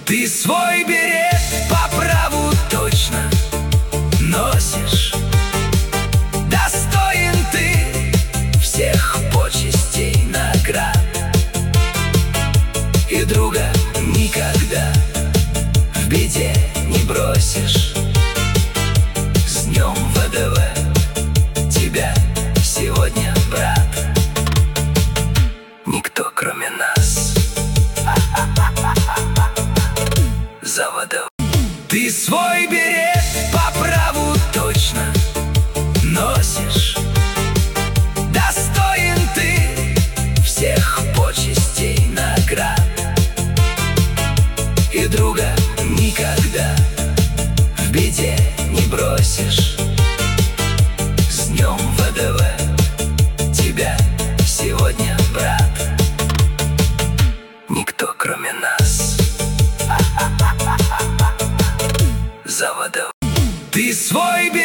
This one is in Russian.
Ты свой берет по праву точно носишь. Достоин ты всех почестей, наград. И друга никогда в беде не бросишь. С днем ВДВ тебя сегодня, брат. Никто, кроме нас, за ВДВ. Ты свой берет по праву точно носишь. Достоин ты всех почестей, наград. И друга никогда в беде не бросишь. С днем ВДВ тебя сегодня, брат. Никто, кроме нас, за ВДВ. Ты свой берет